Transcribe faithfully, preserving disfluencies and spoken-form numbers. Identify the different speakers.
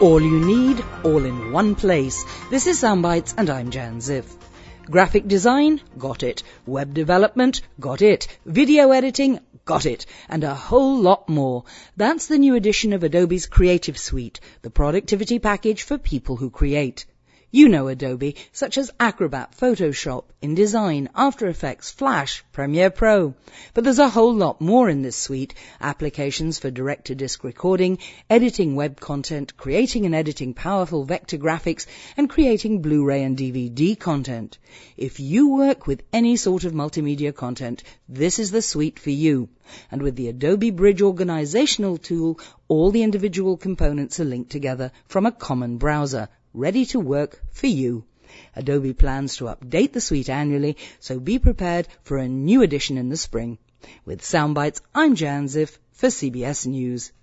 Speaker 1: All you need, all in one place. This is Soundbites and I'm Jan Ziff. Graphic design? Got it. Web development? Got it. Video editing? Got it. And a whole lot more. That's the new edition of Adobe's Creative Suite, the productivity package for people who create. You know Adobe, such as Acrobat, Photoshop, InDesign, After Effects, Flash, Premiere Pro. But there's a whole lot more in this suite. Applications for direct-to-disc recording, editing web content, creating and editing powerful vector graphics, and creating Blu-ray and D V D content. If you work with any sort of multimedia content, this is the suite for you. And with the Adobe Bridge organizational tool, all the individual components are linked together from a common browser, ready to work for you. Adobe plans to update the suite annually, so be prepared for a new edition in the spring. With Soundbites, I'm Jan Ziff for C B S News.